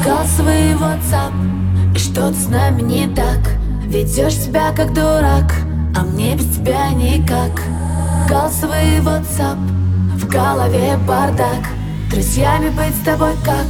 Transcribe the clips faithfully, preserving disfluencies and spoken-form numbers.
Голосовый WhatsApp, и что-то с нами не так. Ведешь себя как дурак, а мне без тебя никак. Голосовый WhatsApp, в голове бардак. Друзьями быть с тобой как?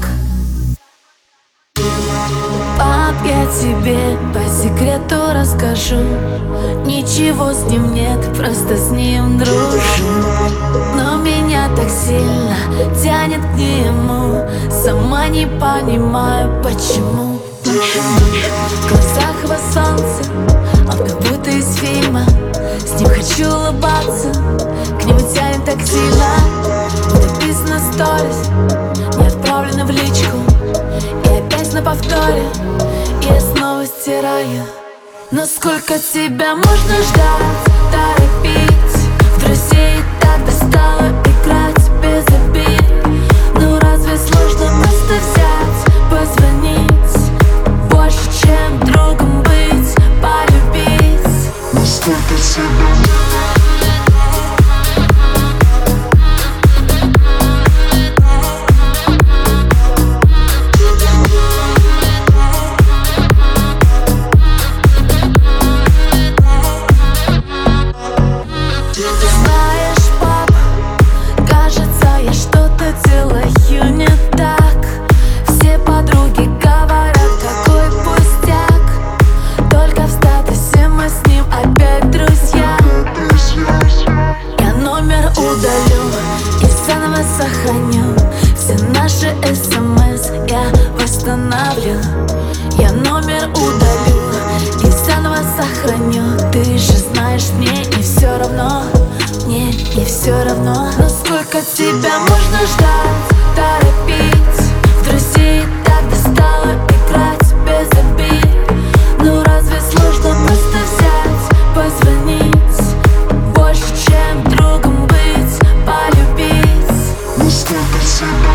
Пап, я тебе по секрету расскажу. Ничего с ним нет, просто с ним дружу. Но меня так сильно тянет к нему, сама не понимаю, почему. В глазах его солнце, он как будто из фильма. С ним хочу улыбаться, к нему тянет так сильно. Написано сторис, не отправлено в личку, и опять на повторе я снова стираю. Но сколько тебя можно ждать, торопить? В друзей так достало играть без обид. Ну разве сложно просто взять, позвонить? Больше, чем другом быть, полюбить. Но сколько тебя сохраню все наши смс, я восстановлю. Я номер удалю и заново сохраню. Ты же знаешь, мне не все равно, мне не все равно. Но сколько тебя можно ждать, торопить? В друзей так достало играть без обид. Ну разве сложно просто взять, позвонить? Больше, чем другом быть, полюбить. Но сколько тебя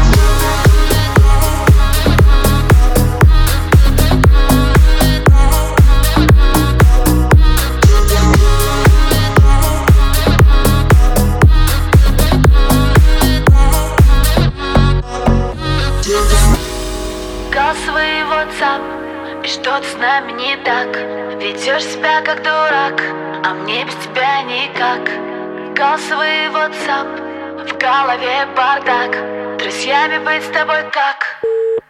Голосовый WhatsApp, и что-то с нами не так. Ведешь себя как дурак, а мне без тебя никак. Голосовый WhatsApp, в голове бардак. Друзьями быть с тобой как?